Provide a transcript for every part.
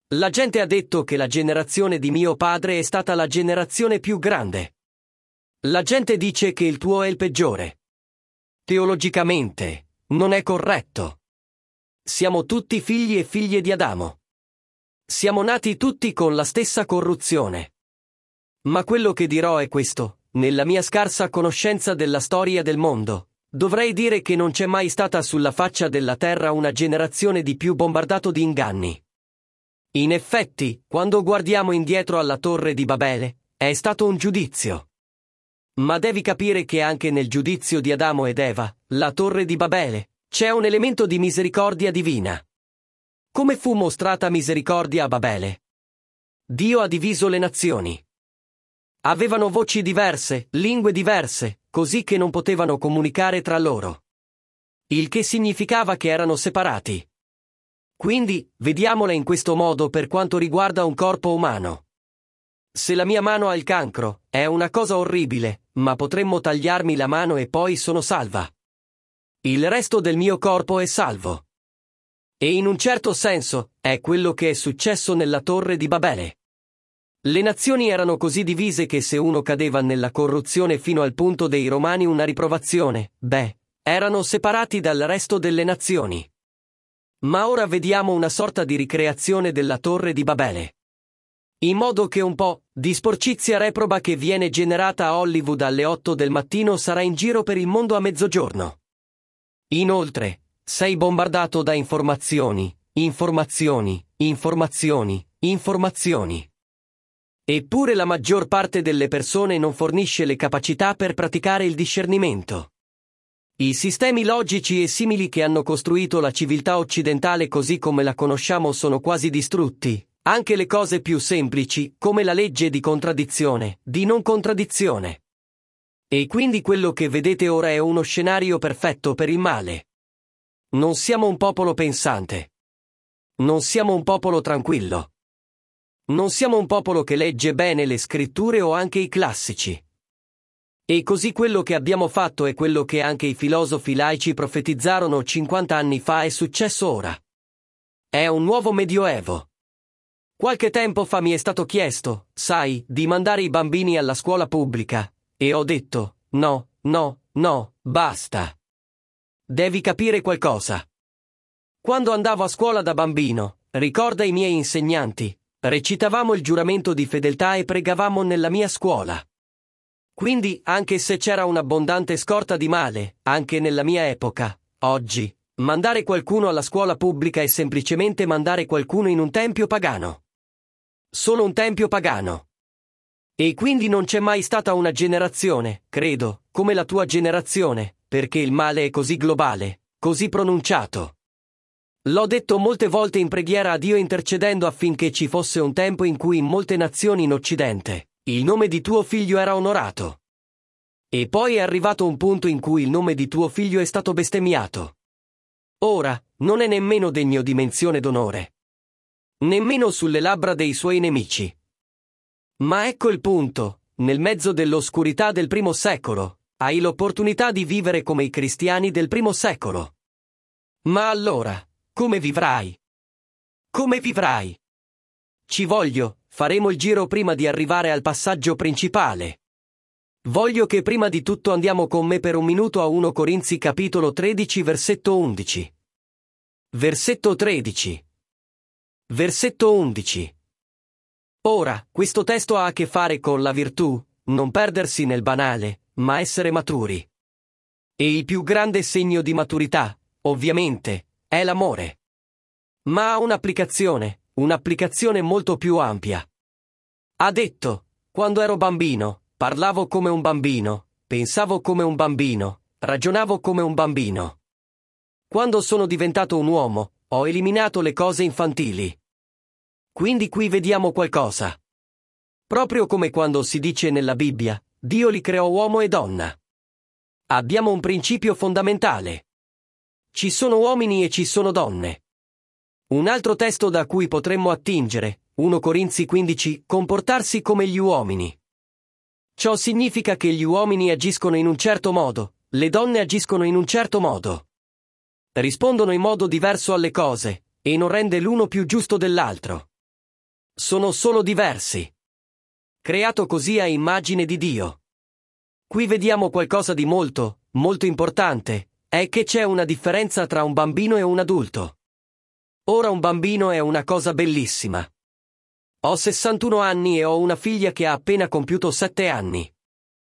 La gente ha detto che la generazione di mio padre è stata la generazione più grande. La gente dice che il tuo è il peggiore. Teologicamente, non è corretto. Siamo tutti figli e figlie di Adamo. Siamo nati tutti con la stessa corruzione. Ma quello che dirò è questo: nella mia scarsa conoscenza della storia del mondo, dovrei dire che non c'è mai stata sulla faccia della terra una generazione di più bombardato di inganni. In effetti, quando guardiamo indietro alla Torre di Babele, è stato un giudizio. Ma devi capire che anche nel giudizio di Adamo ed Eva, la Torre di Babele, c'è un elemento di misericordia divina. Come fu mostrata misericordia a Babele? Dio ha diviso le nazioni. Avevano voci diverse, lingue diverse, così che non potevano comunicare tra loro. Il che significava che erano separati. Quindi, vediamola in questo modo per quanto riguarda un corpo umano. Se la mia mano ha il cancro, è una cosa orribile, ma potremmo tagliarmi la mano e poi sono salva. Il resto del mio corpo è salvo. E in un certo senso, è quello che è successo nella Torre di Babele. Le nazioni erano così divise che se uno cadeva nella corruzione fino al punto dei Romani una riprovazione, erano separati dal resto delle nazioni. Ma ora vediamo una sorta di ricreazione della Torre di Babele. In modo che un po' di sporcizia reproba che viene generata a Hollywood alle 8 del mattino sarà in giro per il mondo a mezzogiorno. Inoltre, sei bombardato da informazioni. Eppure la maggior parte delle persone non fornisce le capacità per praticare il discernimento. I sistemi logici e simili che hanno costruito la civiltà occidentale così come la conosciamo sono quasi distrutti. Anche le cose più semplici, come la legge di contraddizione, di non contraddizione. E quindi quello che vedete ora è uno scenario perfetto per il male. Non siamo un popolo pensante. Non siamo un popolo tranquillo. Non siamo un popolo che legge bene le scritture o anche i classici. E così quello che abbiamo fatto e quello che anche i filosofi laici profetizzarono 50 anni fa è successo ora. È un nuovo medioevo. Qualche tempo fa mi è stato chiesto, sai, di mandare i bambini alla scuola pubblica, e ho detto, no, basta. Devi capire qualcosa. Quando andavo a scuola da bambino, ricorda i miei insegnanti, recitavamo il giuramento di fedeltà e pregavamo nella mia scuola. Quindi, anche se c'era un'abbondante scorta di male, anche nella mia epoca, oggi, mandare qualcuno alla scuola pubblica è semplicemente mandare qualcuno in un tempio pagano. Solo un tempio pagano. E quindi non c'è mai stata una generazione, credo, come la tua generazione, perché il male è così globale, così pronunciato. L'ho detto molte volte in preghiera a Dio intercedendo affinché ci fosse un tempo in cui in molte nazioni in Occidente il nome di tuo figlio era onorato. E poi è arrivato un punto in cui il nome di tuo figlio è stato bestemmiato. Ora, non è nemmeno degno di menzione d'onore. Nemmeno sulle labbra dei suoi nemici. Ma ecco il punto, nel mezzo dell'oscurità del primo secolo, hai l'opportunità di vivere come i cristiani del primo secolo. Ma allora, come vivrai? Come vivrai? Ci voglio, faremo il giro prima di arrivare al passaggio principale. Voglio che prima di tutto andiamo con me per un minuto a 1 Corinzi capitolo 13 versetto 11. Versetto 13. Versetto 11. Ora, questo testo ha a che fare con la virtù, non perdersi nel banale, ma essere maturi. E il più grande segno di maturità, ovviamente, è l'amore. Ma ha un'applicazione molto più ampia. Ha detto, quando ero bambino, parlavo come un bambino, pensavo come un bambino, ragionavo come un bambino. Quando sono diventato un uomo, ho eliminato le cose infantili. Quindi qui vediamo qualcosa. Proprio come quando si dice nella Bibbia, Dio li creò uomo e donna. Abbiamo un principio fondamentale. Ci sono uomini e ci sono donne. Un altro testo da cui potremmo attingere, 1 Corinzi 15, comportarsi come gli uomini. Ciò significa che gli uomini agiscono in un certo modo, le donne agiscono in un certo modo. Rispondono in modo diverso alle cose, e non rende l'uno più giusto dell'altro. Sono solo diversi. Creato così a immagine di Dio. Qui vediamo qualcosa di molto, molto importante, è che c'è una differenza tra un bambino e un adulto. Ora un bambino è una cosa bellissima. Ho 61 anni e ho una figlia che ha appena compiuto 7 anni.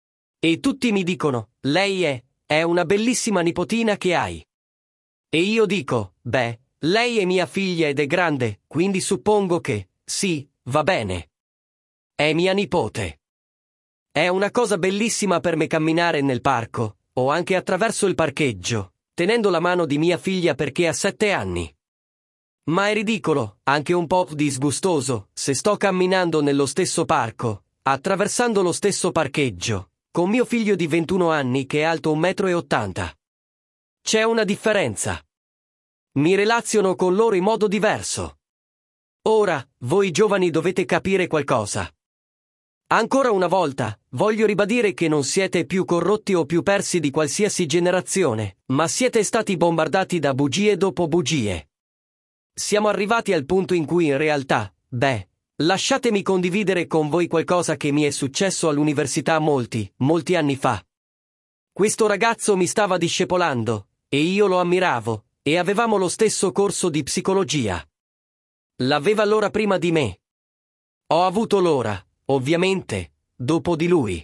E tutti mi dicono, lei è una bellissima nipotina che hai. E io dico, beh, lei è mia figlia ed è grande, quindi suppongo che, sì, va bene. È mia nipote. È una cosa bellissima per me camminare nel parco, o anche attraverso il parcheggio, tenendo la mano di mia figlia perché ha 7 anni. Ma è ridicolo, anche un po' disgustoso, se sto camminando nello stesso parco, attraversando lo stesso parcheggio, con mio figlio di 21 anni che è alto 1,80 m. C'è una differenza. Mi relaziono con loro in modo diverso. Ora, voi giovani dovete capire qualcosa. Ancora una volta, voglio ribadire che non siete più corrotti o più persi di qualsiasi generazione, ma siete stati bombardati da bugie dopo bugie. Siamo arrivati al punto in cui in realtà, lasciatemi condividere con voi qualcosa che mi è successo all'università molti anni fa. Questo ragazzo mi stava discepolando, e io lo ammiravo, e avevamo lo stesso corso di psicologia. L'aveva l'ora prima di me. Ho avuto l'ora, ovviamente, dopo di lui.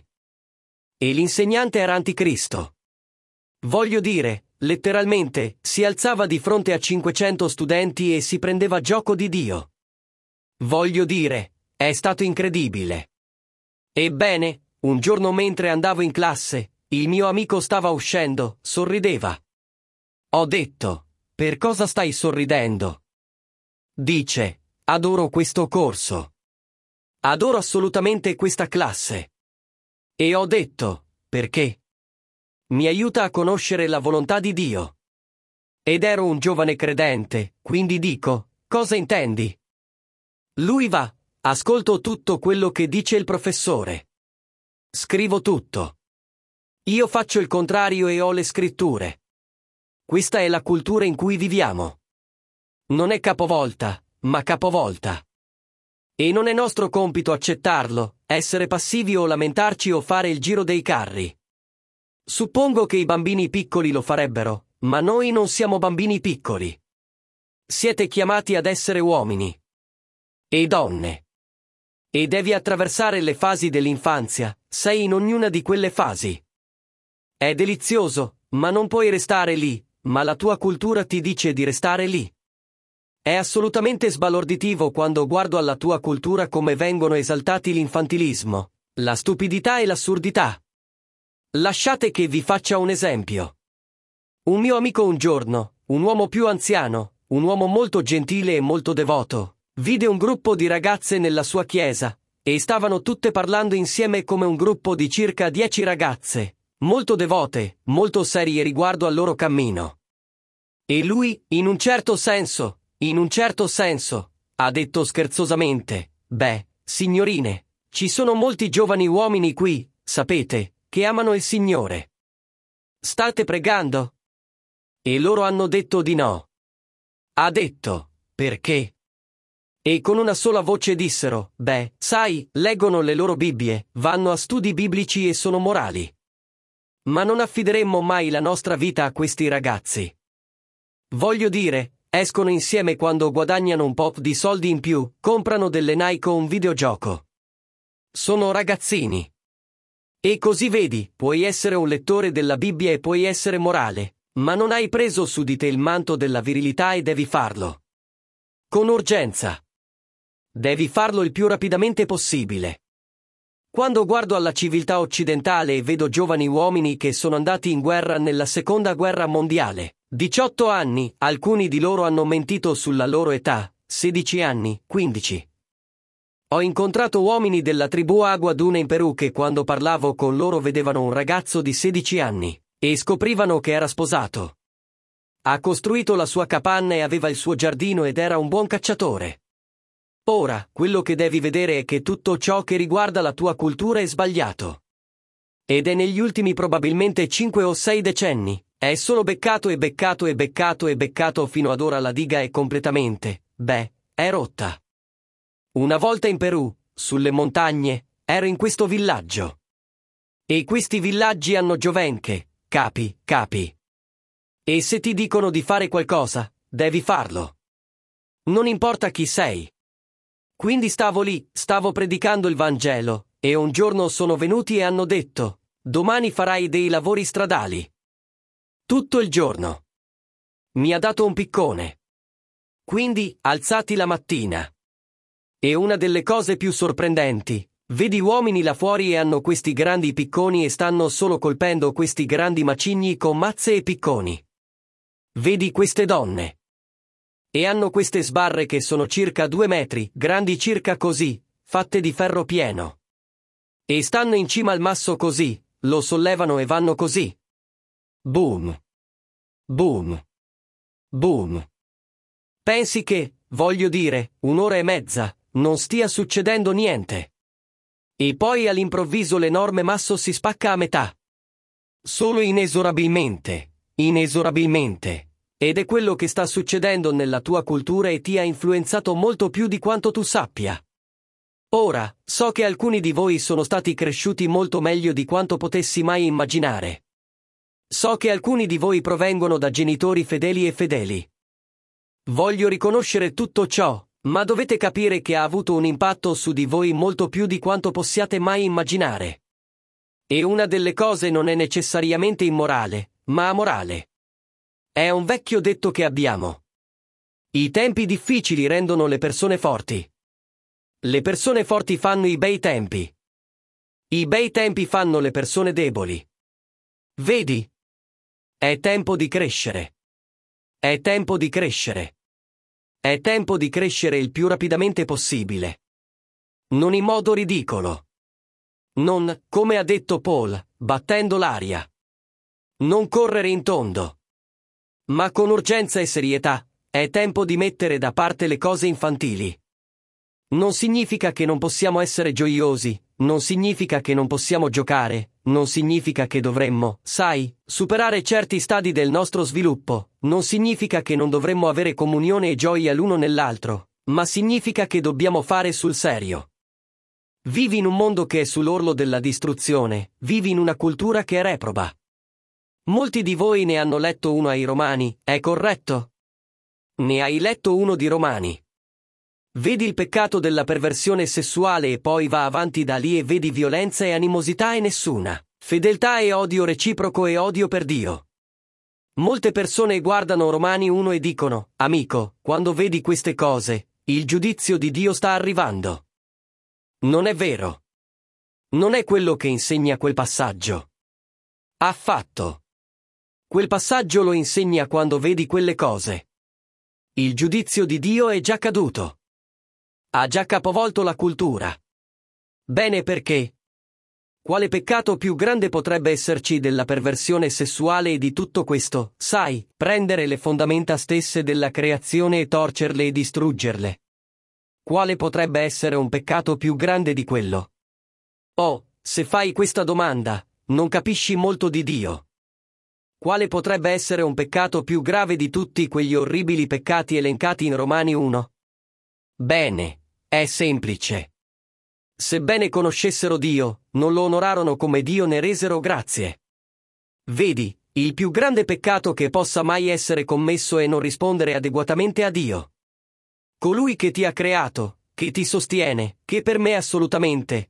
E l'insegnante era anticristo. Voglio dire, letteralmente, si alzava di fronte a 500 studenti e si prendeva gioco di Dio. Voglio dire, è stato incredibile. Ebbene, un giorno mentre andavo in classe, il mio amico stava uscendo, sorrideva. Ho detto, per cosa stai sorridendo? Dice, adoro questo corso. Adoro assolutamente questa classe. E ho detto, perché? Mi aiuta a conoscere la volontà di Dio. Ed ero un giovane credente, quindi dico, cosa intendi? Lui va, ascolto tutto quello che dice il professore. Scrivo tutto. Io faccio il contrario e ho le scritture. Questa è la cultura in cui viviamo. Non è capovolta, ma capovolta. E non è nostro compito accettarlo, essere passivi o lamentarci o fare il giro dei carri. Suppongo che i bambini piccoli lo farebbero, ma noi non siamo bambini piccoli. Siete chiamati ad essere uomini. E donne. E devi attraversare le fasi dell'infanzia, sei in ognuna di quelle fasi. È delizioso, ma non puoi restare lì, ma la tua cultura ti dice di restare lì. È assolutamente sbalorditivo quando guardo alla tua cultura come vengono esaltati l'infantilismo, la stupidità e l'assurdità. Lasciate che vi faccia un esempio. Un mio amico un giorno, un uomo più anziano, un uomo molto gentile e molto devoto, vide un gruppo di ragazze nella sua chiesa, e stavano tutte parlando insieme come un gruppo di circa 10 ragazze, molto devote, molto serie riguardo al loro cammino. E lui, in un certo senso, ha detto scherzosamente, signorine, ci sono molti giovani uomini qui, sapete, che amano il Signore. State pregando? E loro hanno detto di no. Ha detto, perché? E con una sola voce dissero, sai, leggono le loro Bibbie, vanno a studi biblici e sono morali. Ma non affideremmo mai la nostra vita a questi ragazzi. Voglio dire, escono insieme quando guadagnano un po' di soldi in più, comprano delle Nike o un videogioco. Sono ragazzini. E così vedi, puoi essere un lettore della Bibbia e puoi essere morale, ma non hai preso su di te il manto della virilità e devi farlo. Con urgenza. Devi farlo il più rapidamente possibile. Quando guardo alla civiltà occidentale e vedo giovani uomini che sono andati in guerra nella seconda guerra mondiale, 18 anni, alcuni di loro hanno mentito sulla loro età, 16 anni, 15. Ho incontrato uomini della tribù Agua Duna in Perù che quando parlavo con loro vedevano un ragazzo di 16 anni, e scoprivano che era sposato. Ha costruito la sua capanna e aveva il suo giardino ed era un buon cacciatore. Ora, quello che devi vedere è che tutto ciò che riguarda la tua cultura è sbagliato. Ed è negli ultimi probabilmente 5 o 6 decenni, è solo beccato e beccato e beccato e beccato fino ad ora la diga è completamente, è rotta. Una volta in Perù, sulle montagne, ero in questo villaggio. E questi villaggi hanno giovenche, capi. E se ti dicono di fare qualcosa, devi farlo. Non importa chi sei. Quindi stavo lì, stavo predicando il Vangelo, e un giorno sono venuti e hanno detto: domani farai dei lavori stradali. Tutto il giorno. Mi ha dato un piccone. Quindi, alzati la mattina. E una delle cose più sorprendenti, vedi uomini là fuori e hanno questi grandi picconi e stanno solo colpendo questi grandi macigni con mazze e picconi. Vedi queste donne. E hanno queste sbarre che sono circa 2 metri, grandi circa così, fatte di ferro pieno. E stanno in cima al masso così, lo sollevano e vanno così. Boom. Boom. Boom. Pensi che, voglio dire, 1 ora e mezza, non stia succedendo niente. E poi all'improvviso l'enorme masso si spacca a metà. Solo inesorabilmente. Ed è quello che sta succedendo nella tua cultura e ti ha influenzato molto più di quanto tu sappia. Ora, so che alcuni di voi sono stati cresciuti molto meglio di quanto potessi mai immaginare. So che alcuni di voi provengono da genitori fedeli e fedeli. Voglio riconoscere tutto ciò, ma dovete capire che ha avuto un impatto su di voi molto più di quanto possiate mai immaginare. E una delle cose non è necessariamente immorale, ma amorale. È un vecchio detto che abbiamo. I tempi difficili rendono le persone forti. Le persone forti fanno i bei tempi. I bei tempi fanno le persone deboli. Vedi? È tempo di crescere. È tempo di crescere. È tempo di crescere il più rapidamente possibile. Non in modo ridicolo. Non, come ha detto Paul, battendo l'aria. Non correre in tondo. Ma con urgenza e serietà, è tempo di mettere da parte le cose infantili. Non significa che non possiamo essere gioiosi, non significa che non possiamo giocare, non significa che dovremmo, sai, superare certi stadi del nostro sviluppo, non significa che non dovremmo avere comunione e gioia l'uno nell'altro, ma significa che dobbiamo fare sul serio. Vivi in un mondo che è sull'orlo della distruzione, vivi in una cultura che è reproba. Molti di voi ne hanno letto uno ai Romani, è corretto? Ne hai letto uno di Romani. Vedi il peccato della perversione sessuale e poi va avanti da lì e vedi violenza e animosità e nessuna, fedeltà e odio reciproco e odio per Dio. Molte persone guardano Romani 1 e dicono: amico, quando vedi queste cose, il giudizio di Dio sta arrivando. Non è vero. Non è quello che insegna quel passaggio. Affatto. Quel passaggio lo insegna quando vedi quelle cose. Il giudizio di Dio è già caduto. Ha già capovolto la cultura. Bene, perché? Quale peccato più grande potrebbe esserci della perversione sessuale e di tutto questo, sai, prendere le fondamenta stesse della creazione e torcerle e distruggerle? Quale potrebbe essere un peccato più grande di quello? Oh, se fai questa domanda, non capisci molto di Dio. Quale potrebbe essere un peccato più grave di tutti quegli orribili peccati elencati in Romani 1? Bene, è semplice. Sebbene conoscessero Dio, non lo onorarono come Dio né resero grazie. Vedi, il più grande peccato che possa mai essere commesso è non rispondere adeguatamente a Dio. Colui che ti ha creato, che ti sostiene, che per me assolutamente,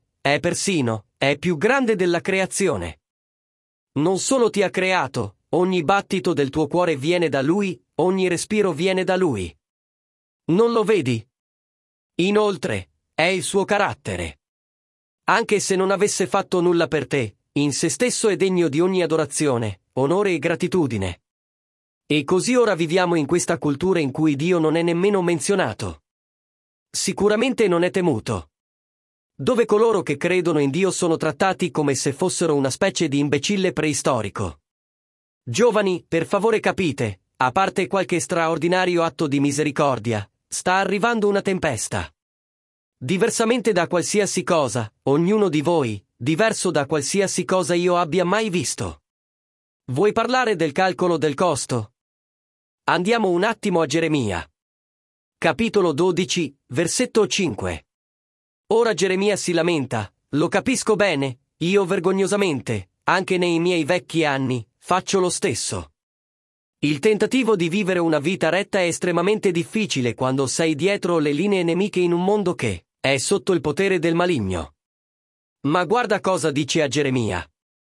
è più grande della creazione. Non solo ti ha creato, ogni battito del tuo cuore viene da Lui, ogni respiro viene da Lui. Non lo vedi? Inoltre, è il suo carattere. Anche se non avesse fatto nulla per te, in se stesso è degno di ogni adorazione, onore e gratitudine. E così ora viviamo in questa cultura in cui Dio non è nemmeno menzionato. Sicuramente non è temuto. Dove coloro che credono in Dio sono trattati come se fossero una specie di imbecille preistorico. Giovani, per favore capite, a parte qualche straordinario atto di misericordia, sta arrivando una tempesta. Diversamente da qualsiasi cosa, ognuno di voi, diverso da qualsiasi cosa io abbia mai visto. Vuoi parlare del calcolo del costo? Andiamo un attimo a Geremia. Capitolo 12, versetto 5. Ora Geremia si lamenta, lo capisco bene, io vergognosamente, anche nei miei vecchi anni, faccio lo stesso. Il tentativo di vivere una vita retta è estremamente difficile quando sei dietro le linee nemiche in un mondo che è sotto il potere del maligno. Ma guarda cosa dice a Geremia.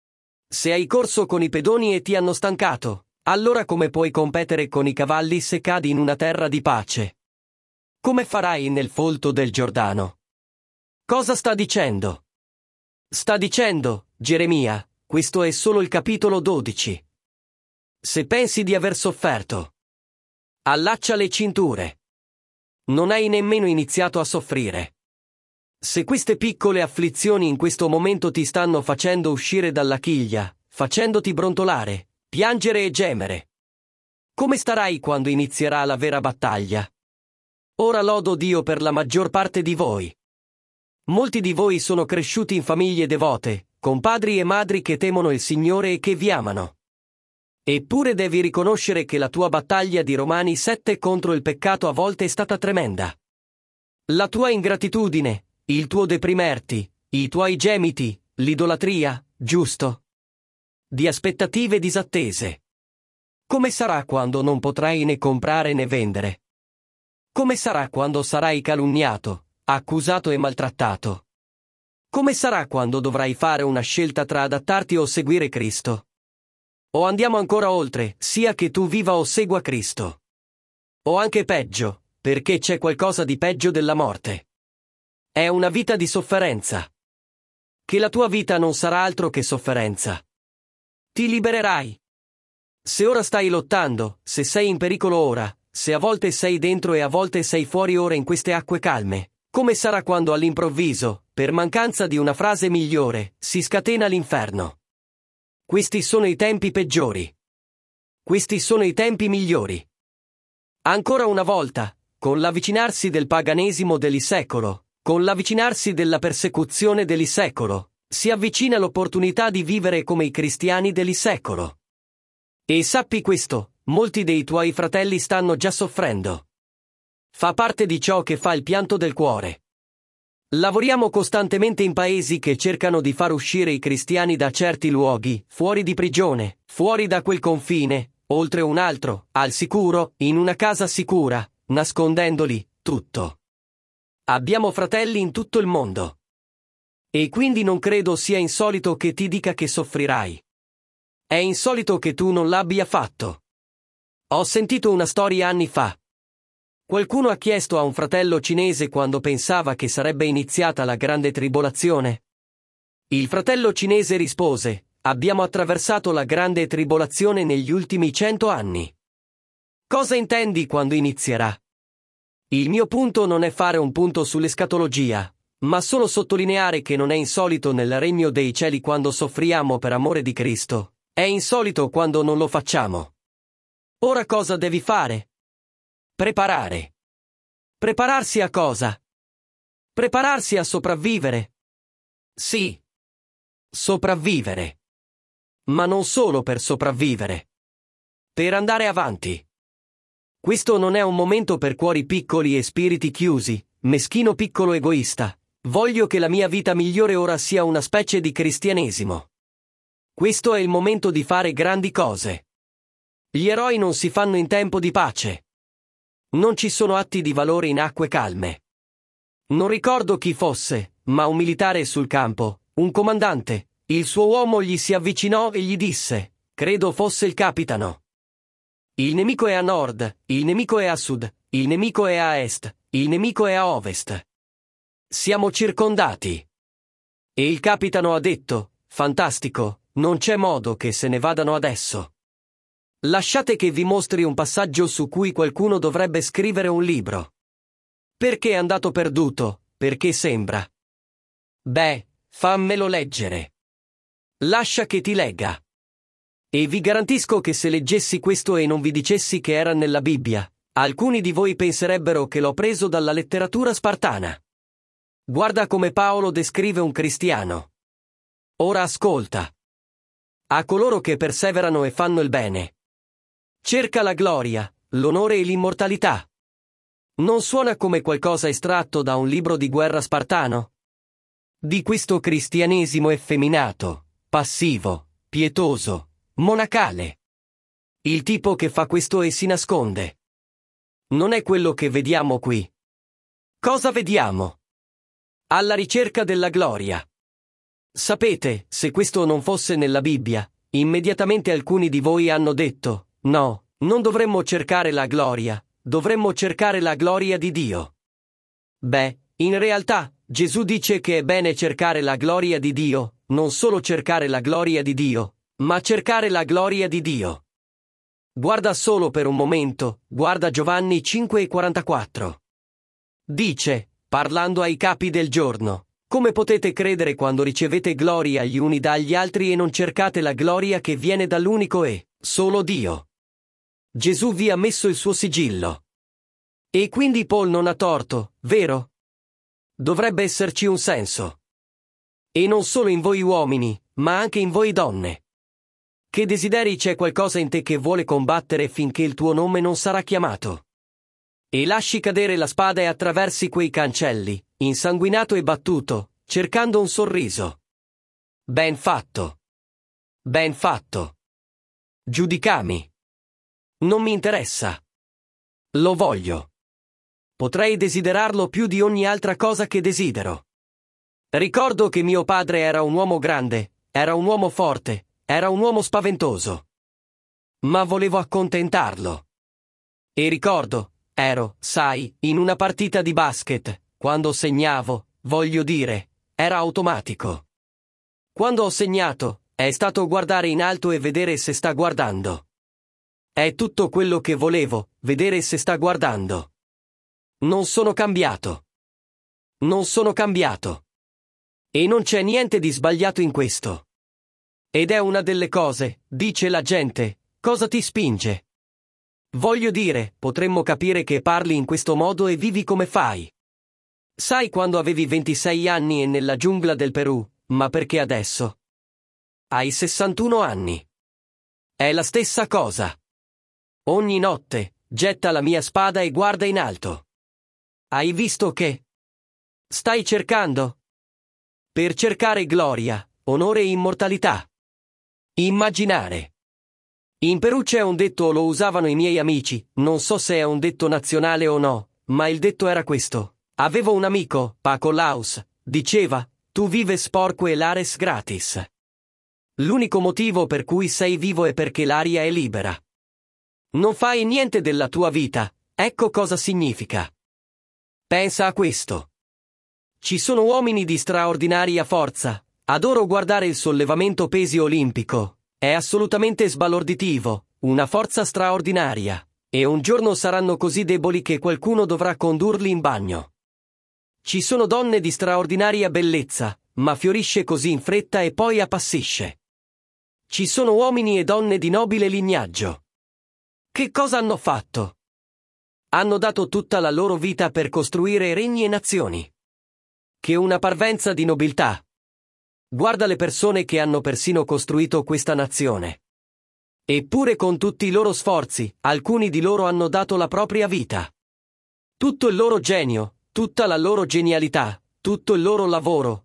Se hai corso con i pedoni e ti hanno stancato, allora come puoi competere con i cavalli se cadi in una terra di pace? Come farai nel folto del Giordano? Cosa sta dicendo? Sta dicendo, Geremia, questo è solo il capitolo 12. Se pensi di aver sofferto, allaccia le cinture. Non hai nemmeno iniziato a soffrire. Se queste piccole afflizioni in questo momento ti stanno facendo uscire dalla chiglia, facendoti brontolare, piangere e gemere, come starai quando inizierà la vera battaglia? Ora lodo Dio per la maggior parte di voi. Molti di voi sono cresciuti in famiglie devote, con padri e madri che temono il Signore e che vi amano. Eppure devi riconoscere che la tua battaglia di Romani 7 contro il peccato a volte è stata tremenda. La tua ingratitudine, il tuo deprimerti, i tuoi gemiti, l'idolatria, giusto? Di aspettative disattese. Come sarà quando non potrai né comprare né vendere? Come sarà quando sarai calunniato, accusato e maltrattato? Come sarà quando dovrai fare una scelta tra adattarti o seguire Cristo? O andiamo ancora oltre, sia che tu viva o segua Cristo. O anche peggio, perché c'è qualcosa di peggio della morte. È una vita di sofferenza. Che la tua vita non sarà altro che sofferenza. Ti libererai. Se ora stai lottando, se sei in pericolo ora, se a volte sei dentro e a volte sei fuori ora in queste acque calme, come sarà quando all'improvviso, per mancanza di una frase migliore, si scatena l'inferno? Questi sono i tempi peggiori. Questi sono i tempi migliori. Ancora una volta, con l'avvicinarsi del paganesimo dell'Isecolo, con l'avvicinarsi della persecuzione dell'Isecolo, si avvicina l'opportunità di vivere come i cristiani dell'Isecolo. E sappi questo, molti dei tuoi fratelli stanno già soffrendo. Fa parte di ciò che fa il pianto del cuore. Lavoriamo costantemente in paesi che cercano di far uscire i cristiani da certi luoghi, fuori di prigione, fuori da quel confine, oltre un altro, al sicuro, in una casa sicura, nascondendoli, tutto. Abbiamo fratelli in tutto il mondo. E quindi non credo sia insolito che ti dica che soffrirai. È insolito che tu non l'abbia fatto. Ho sentito una storia anni fa. Qualcuno ha chiesto a un fratello cinese quando pensava che sarebbe iniziata la grande tribolazione. Il fratello cinese rispose: abbiamo attraversato la grande tribolazione negli ultimi 100 anni. Cosa intendi quando inizierà? Il mio punto non è fare un punto sull'escatologia, ma solo sottolineare che non è insolito nel regno dei cieli quando soffriamo per amore di Cristo, è insolito quando non lo facciamo. Ora cosa devi fare? Preparare. Prepararsi a cosa? Prepararsi a sopravvivere. Sì. Sopravvivere. Ma non solo per sopravvivere. Per andare avanti. Questo non è un momento per cuori piccoli e spiriti chiusi, meschino piccolo egoista. Voglio che la mia vita migliore ora sia una specie di cristianesimo. Questo è il momento di fare grandi cose. Gli eroi non si fanno in tempo di pace. Non ci sono atti di valore in acque calme. Non ricordo chi fosse, ma un militare sul campo, un comandante, il suo uomo gli si avvicinò e gli disse, credo fosse il capitano. Il nemico è a nord, il nemico è a sud, il nemico è a est, il nemico è a ovest. Siamo circondati. E il capitano ha detto, fantastico, non c'è modo che se ne vadano adesso. Lasciate che vi mostri un passaggio su cui qualcuno dovrebbe scrivere un libro. Perché è andato perduto? Perché sembra. Beh, fammelo leggere. Lascia che ti legga. E vi garantisco che se leggessi questo e non vi dicessi che era nella Bibbia, alcuni di voi penserebbero che l'ho preso dalla letteratura spartana. Guarda come Paolo descrive un cristiano. Ora ascolta. A coloro che perseverano e fanno il bene. Cerca la gloria, l'onore e l'immortalità. Non suona come qualcosa estratto da un libro di guerra spartano? Di questo cristianesimo effeminato, passivo, pietoso, monacale. Il tipo che fa questo e si nasconde. Non è quello che vediamo qui. Cosa vediamo? Alla ricerca della gloria. Sapete, se questo non fosse nella Bibbia, immediatamente alcuni di voi hanno detto, no, non dovremmo cercare la gloria, dovremmo cercare la gloria di Dio. Beh, in realtà, Gesù dice che è bene cercare la gloria di Dio, non solo cercare la gloria di Dio, ma cercare la gloria di Dio. Guarda solo per un momento, guarda Giovanni 5,44. Dice, parlando ai capi del giorno, come potete credere quando ricevete gloria gli uni dagli altri e non cercate la gloria che viene dall'unico e solo Dio? Gesù vi ha messo il suo sigillo. E quindi Paul non ha torto, vero? Dovrebbe esserci un senso. E non solo in voi uomini, ma anche in voi donne. Che desideri c'è qualcosa in te che vuole combattere finché il tuo nome non sarà chiamato. E lasci cadere la spada e attraversi quei cancelli, insanguinato e battuto, cercando un sorriso. Ben fatto. Ben fatto. Giudicami. Non mi interessa. Lo voglio. Potrei desiderarlo più di ogni altra cosa che desidero. Ricordo che mio padre era un uomo grande, era un uomo forte, era un uomo spaventoso. Ma volevo accontentarlo. E ricordo, ero, sai, in una partita di basket, quando segnavo, voglio dire, era automatico. Quando ho segnato, è stato guardare in alto e vedere se sta guardando. È tutto quello che volevo, vedere se sta guardando. Non sono cambiato. Non sono cambiato. E non c'è niente di sbagliato in questo. Ed è una delle cose, dice la gente, cosa ti spinge? Voglio dire, potremmo capire che parli in questo modo e vivi come fai. Sai quando avevi 26 anni e nella giungla del Perù, ma perché adesso? Hai 61 anni. È la stessa cosa. Ogni notte, getta la mia spada e guarda in alto. Hai visto che? Stai cercando? Per cercare gloria, onore e immortalità. Immaginare. In Perù c'è un detto, lo usavano i miei amici, non so se è un detto nazionale o no, ma il detto era questo. Avevo un amico, Paco Laus, diceva, tu vives porco e l'ares gratis. L'unico motivo per cui sei vivo è perché l'aria è libera. Non fai niente della tua vita, ecco cosa significa. Pensa a questo. Ci sono uomini di straordinaria forza, adoro guardare il sollevamento pesi olimpico. È assolutamente sbalorditivo, una forza straordinaria, e un giorno saranno così deboli che qualcuno dovrà condurli in bagno. Ci sono donne di straordinaria bellezza, ma fiorisce così in fretta e poi appassisce. Ci sono uomini e donne di nobile lignaggio. Che cosa hanno fatto? Hanno dato tutta la loro vita per costruire regni e nazioni. Che una parvenza di nobiltà. Guarda le persone che hanno persino costruito questa nazione. Eppure con tutti i loro sforzi, alcuni di loro hanno dato la propria vita. Tutto il loro genio, tutta la loro genialità, tutto il loro lavoro,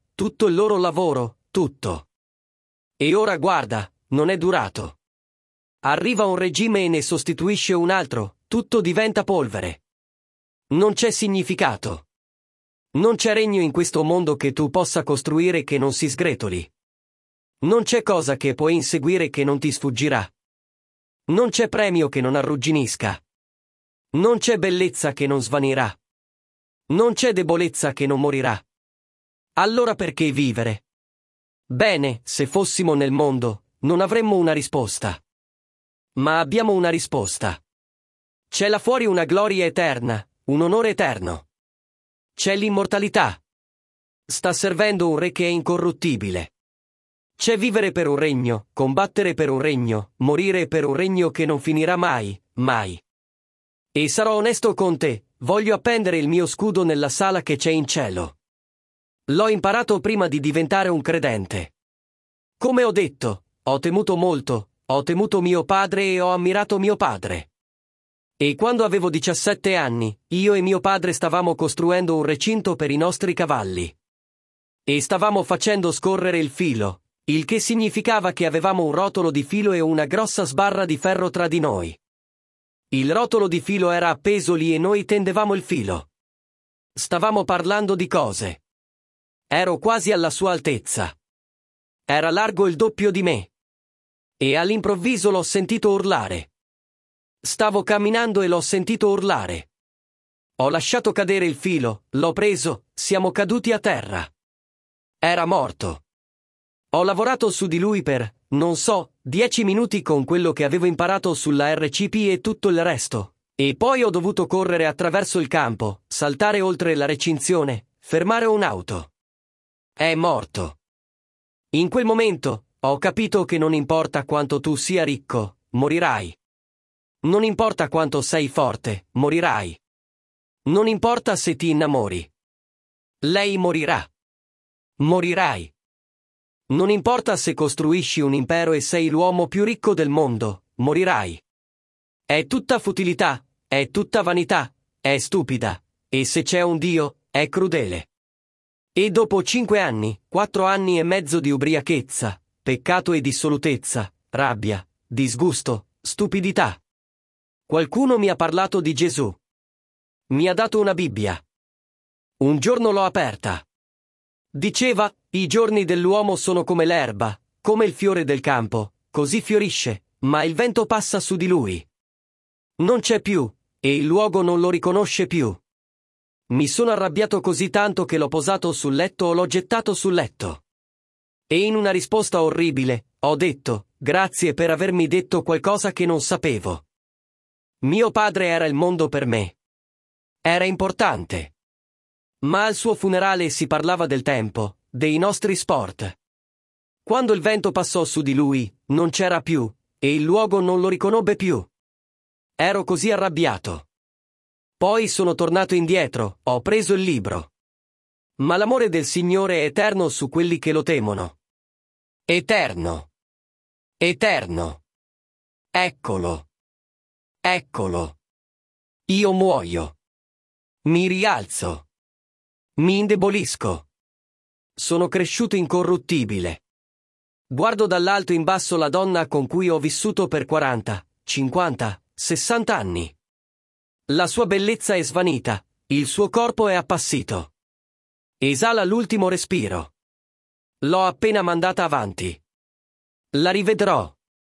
tutto. E ora guarda, non è durato. Arriva un regime e ne sostituisce un altro, tutto diventa polvere. Non c'è significato. Non c'è regno in questo mondo che tu possa costruire che non si sgretoli. Non c'è cosa che puoi inseguire che non ti sfuggirà. Non c'è premio che non arrugginisca. Non c'è bellezza che non svanirà. Non c'è debolezza che non morirà. Allora perché vivere? Bene, se fossimo nel mondo, non avremmo una risposta. Ma abbiamo una risposta. C'è là fuori una gloria eterna, un onore eterno. C'è l'immortalità. Sta servendo un re che è incorruttibile. C'è vivere per un regno, combattere per un regno, morire per un regno che non finirà mai, mai. E sarò onesto con te, voglio appendere il mio scudo nella sala che c'è in cielo. L'ho imparato prima di diventare un credente. Come ho detto, ho temuto molto, ho temuto mio padre e ho ammirato mio padre. E quando avevo 17 anni, io e mio padre stavamo costruendo un recinto per i nostri cavalli. E stavamo facendo scorrere il filo, il che significava che avevamo un rotolo di filo e una grossa sbarra di ferro tra di noi. Il rotolo di filo era appeso lì e noi tendevamo il filo. Stavamo parlando di cose. Ero quasi alla sua altezza. Era largo il doppio di me. E all'improvviso l'ho sentito urlare. Stavo camminando e l'ho sentito urlare. Ho lasciato cadere il filo, l'ho preso, siamo caduti a terra. Era morto. Ho lavorato su di lui per, non so, 10 minuti con quello che avevo imparato sulla RCP e tutto il resto. E poi ho dovuto correre attraverso il campo, saltare oltre la recinzione, fermare un'auto. È morto. In quel momento, ho capito che non importa quanto tu sia ricco, morirai. Non importa quanto sei forte, morirai. Non importa se ti innamori. Lei morirà. Morirai. Non importa se costruisci un impero e sei l'uomo più ricco del mondo, morirai. È tutta futilità, è tutta vanità, è stupida, e se c'è un Dio, è crudele. E dopo 5 anni, 4 anni e mezzo di ubriachezza, peccato e dissolutezza, rabbia, disgusto, stupidità. Qualcuno mi ha parlato di Gesù. Mi ha dato una Bibbia. Un giorno l'ho aperta. Diceva, i giorni dell'uomo sono come l'erba, come il fiore del campo, così fiorisce, ma il vento passa su di lui. Non c'è più, e il luogo non lo riconosce più. Mi sono arrabbiato così tanto che l'ho posato sul letto o l'ho gettato sul letto. E in una risposta orribile, ho detto, grazie per avermi detto qualcosa che non sapevo. Mio padre era il mondo per me. Era importante. Ma al suo funerale si parlava del tempo, dei nostri sport. Quando il vento passò su di lui, non c'era più, e il luogo non lo riconobbe più. Ero così arrabbiato. Poi sono tornato indietro, ho preso il libro. Ma l'amore del Signore è eterno su quelli che lo temono. Eterno. Eterno. Eccolo. Eccolo. Io muoio. Mi rialzo. Mi indebolisco. Sono cresciuto incorruttibile. Guardo dall'alto in basso la donna con cui ho vissuto per 40, 50, 60 anni. La sua bellezza è svanita, il suo corpo è appassito. Esala l'ultimo respiro. L'ho appena mandata avanti. La rivedrò.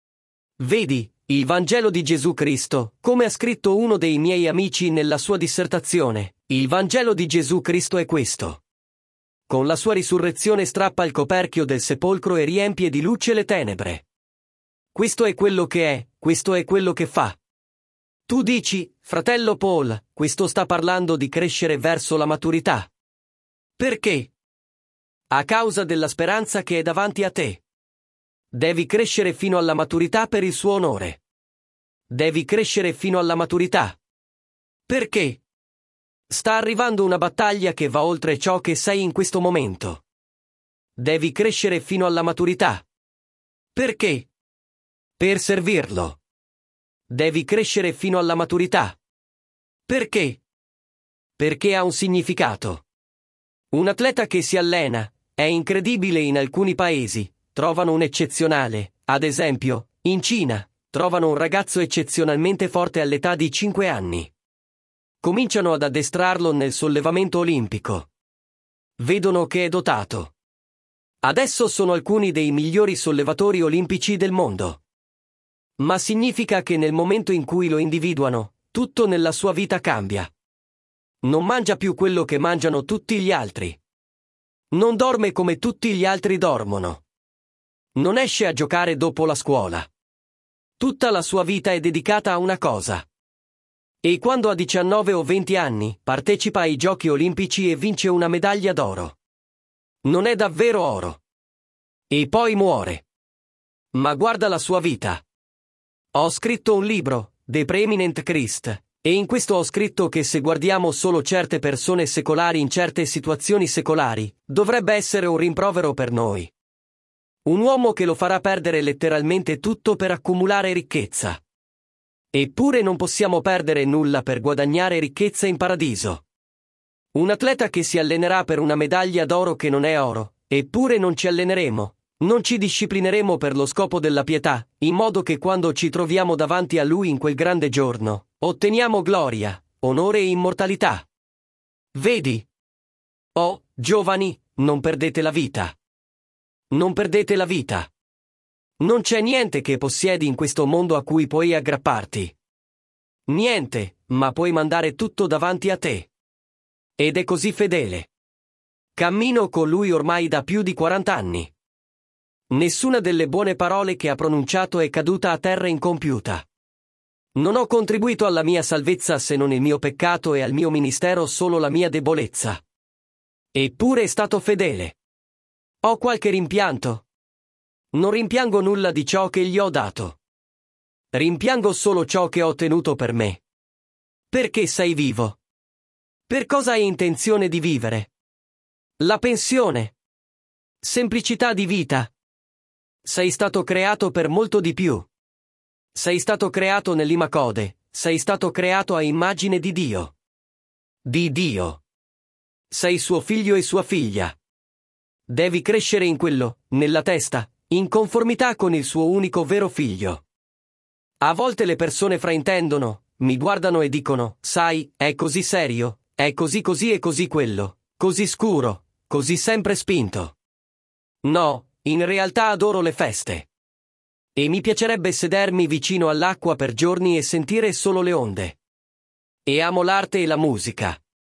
Vedi, il Vangelo di Gesù Cristo, come ha scritto uno dei miei amici nella sua dissertazione, il Vangelo di Gesù Cristo è questo. Con la sua risurrezione strappa il coperchio del sepolcro e riempie di luce le tenebre. Questo è quello che è, questo è quello che fa. Tu dici, fratello Paul, questo sta parlando di crescere verso la maturità. Perché? A causa della speranza che è davanti a te. Devi crescere fino alla maturità per il suo onore. Devi crescere fino alla maturità. Perché? Sta arrivando una battaglia che va oltre ciò che sei in questo momento. Devi crescere fino alla maturità. Perché? Per servirlo. Devi crescere fino alla maturità. Perché? Perché ha un significato. Un atleta che si allena, è incredibile in alcuni paesi, trovano un eccezionale, ad esempio, in Cina, trovano un ragazzo eccezionalmente forte all'età di 5 anni. Cominciano ad addestrarlo nel sollevamento olimpico. Vedono che è dotato. Adesso sono alcuni dei migliori sollevatori olimpici del mondo. Ma significa che nel momento in cui lo individuano, tutto nella sua vita cambia. Non mangia più quello che mangiano tutti gli altri. Non dorme come tutti gli altri dormono. Non esce a giocare dopo la scuola. Tutta la sua vita è dedicata a una cosa. E quando ha 19 o 20 anni, partecipa ai Giochi Olimpici e vince una medaglia d'oro. Non è davvero oro. E poi muore. Ma guarda la sua vita. Ho scritto un libro, The Preeminent Christ, e in questo ho scritto che se guardiamo solo certe persone secolari in certe situazioni secolari, dovrebbe essere un rimprovero per noi. Un uomo che lo farà perdere letteralmente tutto per accumulare ricchezza. Eppure non possiamo perdere nulla per guadagnare ricchezza in paradiso. Un atleta che si allenerà per una medaglia d'oro che non è oro, eppure non ci alleneremo, non ci disciplineremo per lo scopo della pietà, in modo che quando ci troviamo davanti a Lui in quel grande giorno, otteniamo gloria, onore e immortalità. Vedi? Oh, giovani, non perdete la vita. Non perdete la vita. Non c'è niente che possiedi in questo mondo a cui puoi aggrapparti. Niente, ma puoi mandare tutto davanti a te. Ed è così fedele. Cammino con lui ormai da più di 40 anni. Nessuna delle buone parole che ha pronunciato è caduta a terra incompiuta. Non ho contribuito alla mia salvezza se non il mio peccato e al mio ministero solo la mia debolezza. Eppure è stato fedele. Ho qualche rimpianto? Non rimpiango nulla di ciò che gli ho dato. Rimpiango solo ciò che ho ottenuto per me. Perché sei vivo? Per cosa hai intenzione di vivere? La pensione. Semplicità di vita. Sei stato creato per molto di più. Sei stato creato nell'Imacode, sei stato creato a immagine di Dio. Di Dio. Sei suo figlio e sua figlia. Devi crescere in quello, nella testa, in conformità con il suo unico vero figlio. A volte le persone fraintendono, mi guardano e dicono, sai, è così serio, è così e così quello, così scuro, così sempre spinto. No, in realtà adoro le feste. E mi piacerebbe sedermi vicino all'acqua per giorni e sentire solo le onde. E amo l'arte e la musica.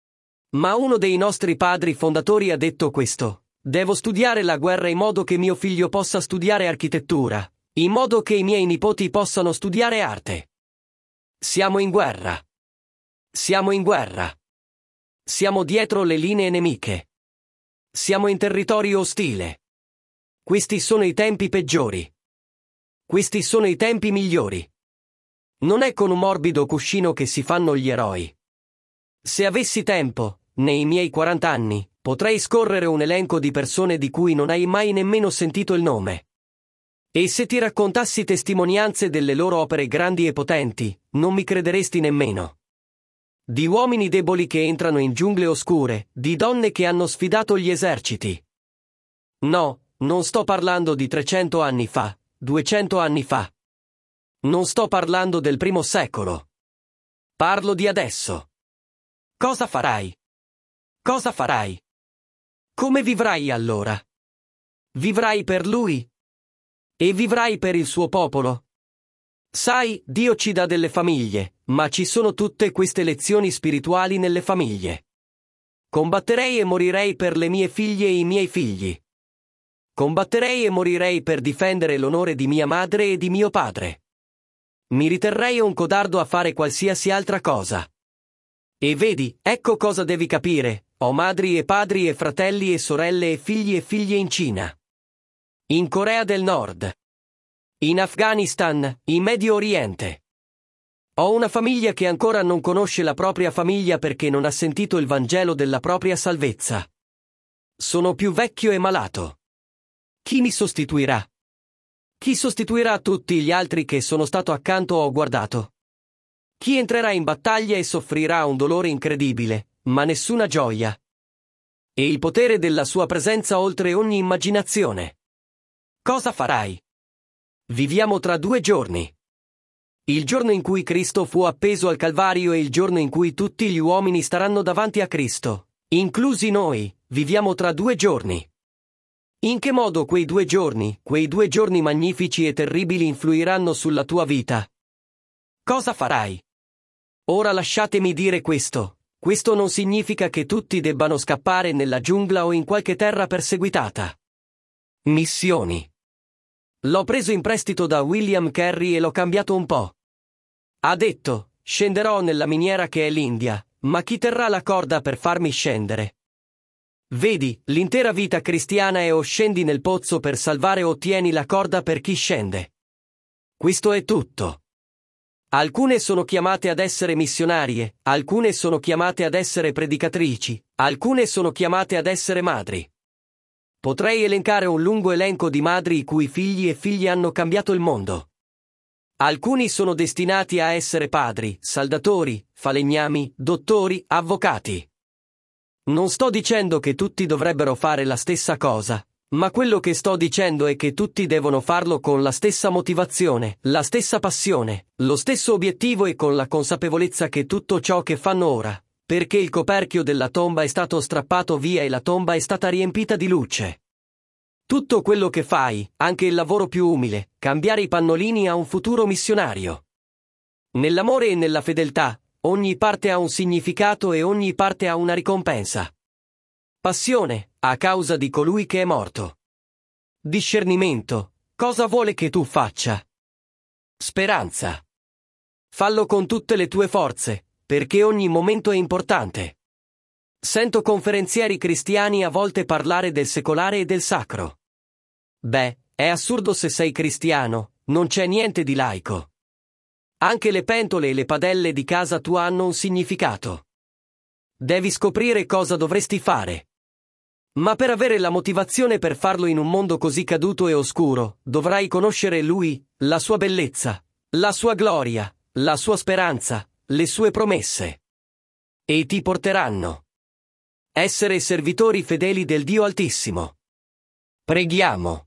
Ma uno dei nostri padri fondatori ha detto questo: devo studiare la guerra in modo che mio figlio possa studiare architettura, in modo che i miei nipoti possano studiare arte. Siamo in guerra. Siamo in guerra. Siamo dietro le linee nemiche. Siamo in territorio ostile. Questi sono i tempi peggiori. Questi sono i tempi migliori. Non è con un morbido cuscino che si fanno gli eroi. Se avessi tempo, nei miei 40 anni, potrei scorrere un elenco di persone di cui non hai mai nemmeno sentito il nome. E se ti raccontassi testimonianze delle loro opere grandi e potenti, non mi crederesti nemmeno. Di uomini deboli che entrano in giungle oscure, di donne che hanno sfidato gli eserciti. No, non sto parlando di 300 anni fa, 200 anni fa. Non sto parlando del primo secolo. Parlo di adesso. Cosa farai? Cosa farai? Come vivrai allora? Vivrai per lui? E vivrai per il suo popolo? Sai, Dio ci dà delle famiglie, ma ci sono tutte queste lezioni spirituali nelle famiglie. Combatterei e morirei per le mie figlie e i miei figli. Combatterei e morirei per difendere l'onore di mia madre e di mio padre. Mi riterrei un codardo a fare qualsiasi altra cosa. E vedi, ecco cosa devi capire: ho madri e padri e fratelli e sorelle e figli e figlie in Cina. In Corea del Nord. In Afghanistan, in Medio Oriente. Ho una famiglia che ancora non conosce la propria famiglia perché non ha sentito il Vangelo della propria salvezza. Sono più vecchio e malato. Chi mi sostituirà? Chi sostituirà tutti gli altri che sono stato accanto o guardato? Chi entrerà in battaglia e soffrirà un dolore incredibile, ma nessuna gioia? E il potere della sua presenza oltre ogni immaginazione. Cosa farai? Viviamo tra 2 giorni. Il giorno in cui Cristo fu appeso al Calvario e il giorno in cui tutti gli uomini staranno davanti a Cristo, inclusi noi, viviamo tra 2 giorni. In che modo quei 2 giorni magnifici e terribili influiranno sulla tua vita? Cosa farai? Ora lasciatemi dire questo: questo non significa che tutti debbano scappare nella giungla o in qualche terra perseguitata. Missioni. L'ho preso in prestito da William Carey e l'ho cambiato un po'. Ha detto: scenderò nella miniera che è l'India, ma chi terrà la corda per farmi scendere? Vedi, l'intera vita cristiana è o scendi nel pozzo per salvare o tieni la corda per chi scende. Questo è tutto. Alcune sono chiamate ad essere missionarie, alcune sono chiamate ad essere predicatrici, alcune sono chiamate ad essere madri. Potrei elencare un lungo elenco di madri i cui figli e figlie hanno cambiato il mondo. Alcuni sono destinati a essere padri, saldatori, falegnami, dottori, avvocati. Non sto dicendo che tutti dovrebbero fare la stessa cosa, ma quello che sto dicendo è che tutti devono farlo con la stessa motivazione, la stessa passione, lo stesso obiettivo e con la consapevolezza che tutto ciò che fanno ora, perché il coperchio della tomba è stato strappato via e la tomba è stata riempita di luce. Tutto quello che fai, anche il lavoro più umile, cambiare i pannolini ha un futuro missionario. Nell'amore e nella fedeltà, ogni parte ha un significato e ogni parte ha una ricompensa. Passione, a causa di colui che è morto. Discernimento, cosa vuole che tu faccia? Speranza. Fallo con tutte le tue forze, perché ogni momento è importante. Sento conferenzieri cristiani a volte parlare del secolare e del sacro. Beh, è assurdo se sei cristiano, non c'è niente di laico. Anche le pentole e le padelle di casa tua hanno un significato. Devi scoprire cosa dovresti fare. Ma per avere la motivazione per farlo in un mondo così caduto e oscuro, dovrai conoscere Lui, la sua bellezza, la sua gloria, la sua speranza, le sue promesse. E ti porteranno. Essere servitori fedeli del Dio Altissimo. Preghiamo.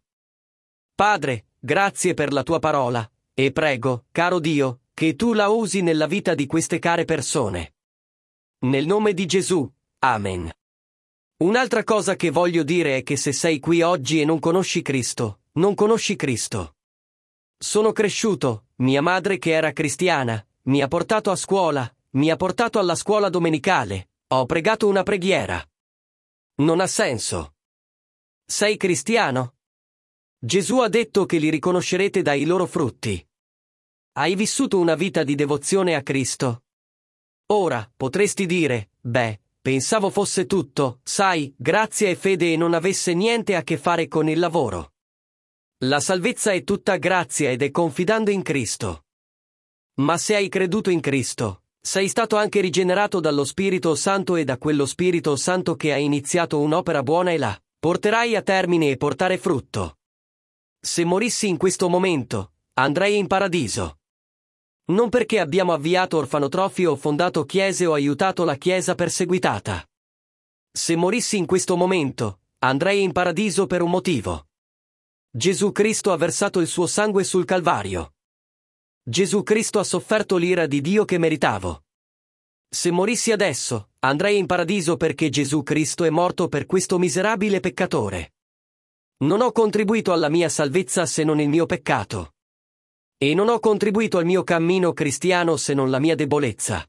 Padre, grazie per la tua parola, e prego, caro Dio, che tu la usi nella vita di queste care persone. Nel nome di Gesù, Amen. Un'altra cosa che voglio dire è che se sei qui oggi e non conosci Cristo, non conosci Cristo. Sono cresciuto, mia madre che era cristiana, mi ha portato a scuola, mi ha portato alla scuola domenicale, ho pregato una preghiera. Non ha senso. Sei cristiano? Gesù ha detto che li riconoscerete dai loro frutti. Hai vissuto una vita di devozione a Cristo? Ora, potresti dire, beh, pensavo fosse tutto, sai, grazia e fede e non avesse niente a che fare con il lavoro. La salvezza è tutta grazia ed è confidando in Cristo. Ma se hai creduto in Cristo, sei stato anche rigenerato dallo Spirito Santo e da quello Spirito Santo che ha iniziato un'opera buona e la porterai a termine e portare frutto. Se morissi in questo momento, andrei in paradiso. Non perché abbiamo avviato orfanotrofi o fondato chiese o aiutato la chiesa perseguitata. Se morissi in questo momento, andrei in paradiso per un motivo. Gesù Cristo ha versato il suo sangue sul Calvario. Gesù Cristo ha sofferto l'ira di Dio che meritavo. Se morissi adesso, andrei in paradiso perché Gesù Cristo è morto per questo miserabile peccatore. Non ho contribuito alla mia salvezza se non il mio peccato. E non ho contribuito al mio cammino cristiano se non la mia debolezza.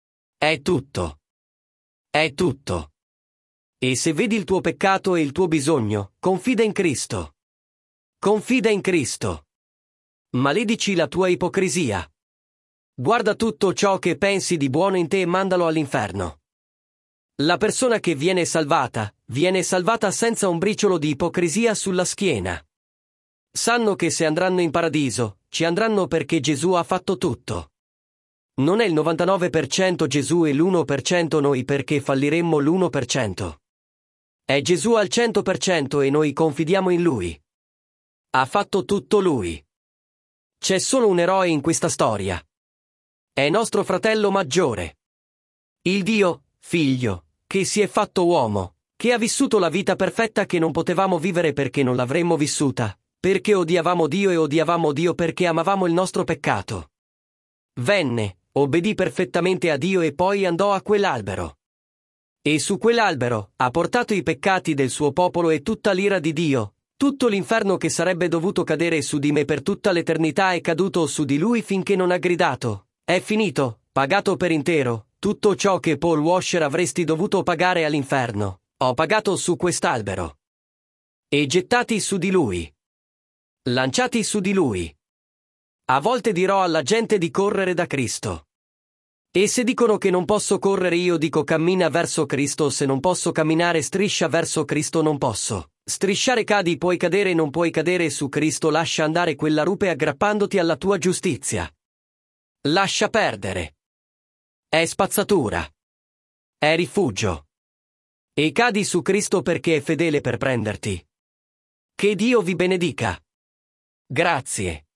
È tutto. È tutto. E se vedi il tuo peccato e il tuo bisogno, confida in Cristo. Confida in Cristo. Maledici la tua ipocrisia. Guarda tutto ciò che pensi di buono in te e mandalo all'inferno. La persona che viene salvata senza un briciolo di ipocrisia sulla schiena. Sanno che se andranno in paradiso, ci andranno perché Gesù ha fatto tutto. Non è il 99% Gesù e l'1% noi perché falliremmo l'1%. È Gesù al 100% e noi confidiamo in Lui. Ha fatto tutto Lui. C'è solo un eroe in questa storia. È nostro fratello maggiore. Il Dio, Figlio, che si è fatto uomo, che ha vissuto la vita perfetta che non potevamo vivere perché non l'avremmo vissuta, perché odiavamo Dio e odiavamo Dio perché amavamo il nostro peccato. Venne, obbedì perfettamente a Dio e poi andò a quell'albero. E su quell'albero ha portato i peccati del suo popolo e tutta l'ira di Dio, tutto l'inferno che sarebbe dovuto cadere su di me per tutta l'eternità è caduto su di lui finché non ha gridato: è finito, pagato per intero, tutto ciò che Paul Washer avresti dovuto pagare all'inferno, ho pagato su quest'albero. E gettati su di lui. Lanciati su di lui. A volte dirò alla gente di correre da Cristo. E se dicono che non posso correre io dico cammina verso Cristo, se non posso camminare striscia verso Cristo non posso. Strisciare cadi puoi cadere non puoi cadere su Cristo lascia andare quella rupe aggrappandoti alla tua giustizia. Lascia perdere. È spazzatura. È rifugio. E cadi su Cristo perché è fedele per prenderti. Che Dio vi benedica. Grazie.